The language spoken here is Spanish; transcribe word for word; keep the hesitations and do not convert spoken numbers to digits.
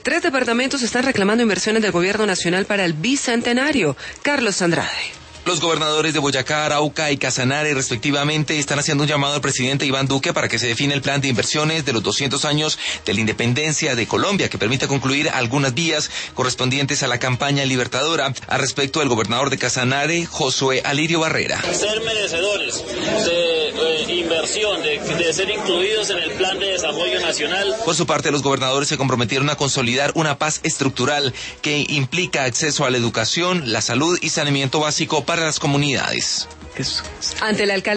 Tres departamentos están reclamando inversiones del gobierno nacional para el bicentenario. Carlos Andrade. Los gobernadores de Boyacá, Arauca y Casanare, respectivamente, están haciendo un llamado al presidente Iván Duque para que se define el plan de inversiones de los doscientos años de la independencia de Colombia, que permita concluir algunas vías correspondientes a la campaña libertadora. Al respecto, el gobernador de Casanare, Josué Alirio Barrera. Ser merecedores de eh, inversión, de, de ser incluidos en el plan de desarrollo nacional. Por su parte, los gobernadores se comprometieron a consolidar una paz estructural que implica acceso a la educación, la salud y saneamiento básico para las comunidades. Ante el alcalde